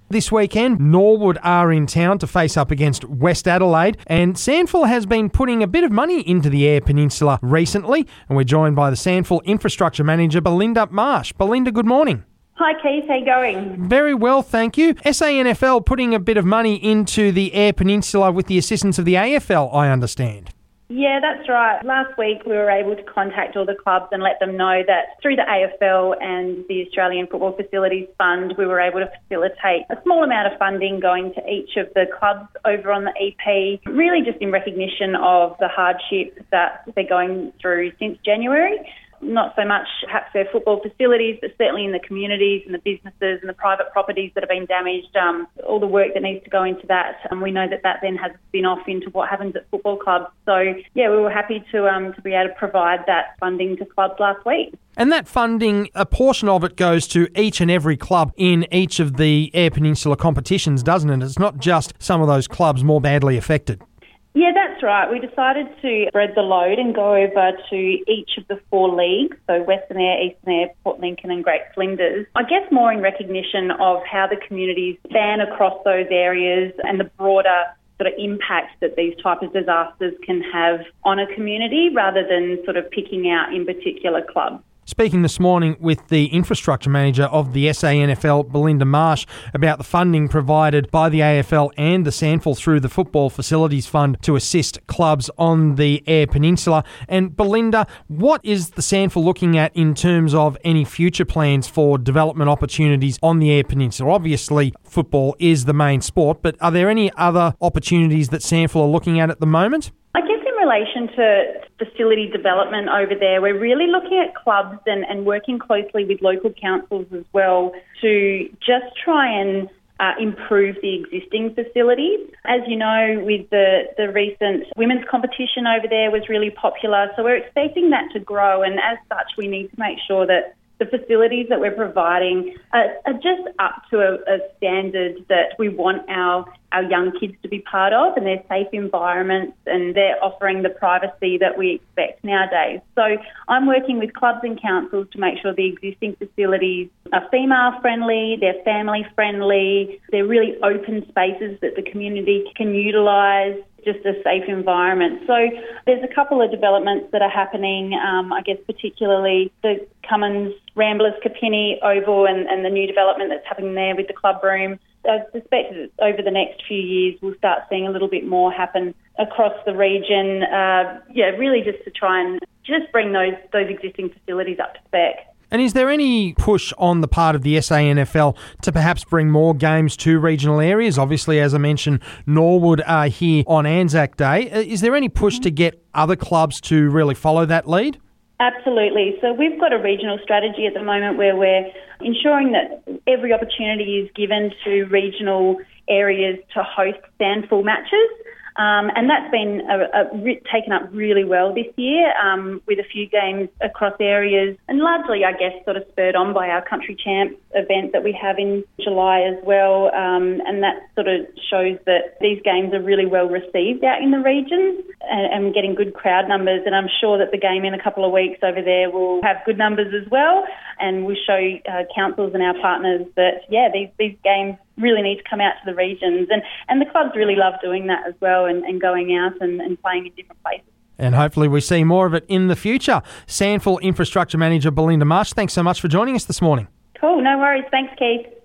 This weekend, Norwood are in town to face up against West Adelaide, and Sandful has been putting a bit of money into the Eyre Peninsula recently, and we're joined by the Sandful Infrastructure Manager, Belinda Marsh. Belinda, good morning. Hi Keith, how you going? Very well, thank you. SANFL putting a bit of money into the Eyre Peninsula with the assistance of the AFL, I understand. Yeah, that's right. Last week we were able to contact all the clubs and let them know that through the AFL and the Australian Football Facilities Fund, we were able to facilitate a small amount of funding going to each of the clubs over on the EP, really just in recognition of the hardship that they're going through since January. Not so much perhaps their football facilities, but certainly in the communities and the businesses and the private properties that have been damaged, all the work that needs to go into that. And we know that then has a spin-off into what happens at football clubs. So, yeah, we were happy to be able to provide that funding to clubs last week. And that funding, a portion of it goes to each and every club in each of the Eyre Peninsula competitions, doesn't it? It's not just some of those clubs more badly affected. Yeah, that's right. We decided to spread the load and go over to each of the 4 leagues, so Western Eyre, Eastern Eyre, Port Lincoln and Great Flinders, I guess more in recognition of how the communities span across those areas and the broader sort of impact that these type of disasters can have on a community rather than sort of picking out in particular clubs. Speaking this morning with the infrastructure manager of the SANFL, Belinda Marsh, about the funding provided by the AFL and the Sandful through the Football Facilities Fund to assist clubs on the Eyre Peninsula. And Belinda, what is the Sandful looking at in terms of any future plans for development opportunities on the Eyre Peninsula? Obviously, football is the main sport, but are there any other opportunities that Sandful are looking at the moment? I guess in relation to facility development over there, we're really looking at clubs and working closely with local councils as well to just try and improve the existing facilities. As you know, with the recent women's competition over there was really popular, so we're expecting that to grow, and as such we need to make sure that the facilities that we're providing are just up to a standard that we want our young kids to be part of, and they're safe environments and they're offering the privacy that we expect nowadays. So I'm working with clubs and councils to make sure the existing facilities are female friendly, they're family friendly, they're really open spaces that the community can utilise, just a safe environment. So there's a couple of developments that are happening, I guess particularly the Cummins Ramblers Kapini Oval and the new development that's happening there with the club room. I suspect that over the next few years we'll start seeing a little bit more happen across the region, really just to try and just bring those existing facilities up to spec. And is there any push on the part of the SANFL to perhaps bring more games to regional areas? Obviously, as I mentioned, Norwood are here on Anzac Day. Is there any push to get other clubs to really follow that lead? Absolutely. So we've got a regional strategy at the moment where we're ensuring that every opportunity is given to regional areas to host Sandful matches. And that's been taken up really well this year with a few games across areas and largely, I guess, sort of spurred on by our Country Champs event that we have in July as well. And that sort of shows that these games are really well received out in the regions and getting good crowd numbers. And I'm sure that the game in a couple of weeks over there will have good numbers as well. And we'll show councils and our partners that, these games really need to come out to the regions. And the clubs really love doing that as well and going out and playing in different places. And hopefully we see more of it in the future. Sandful Infrastructure Manager Belinda Marsh, thanks so much for joining us this morning. Cool, no worries. Thanks, Keith.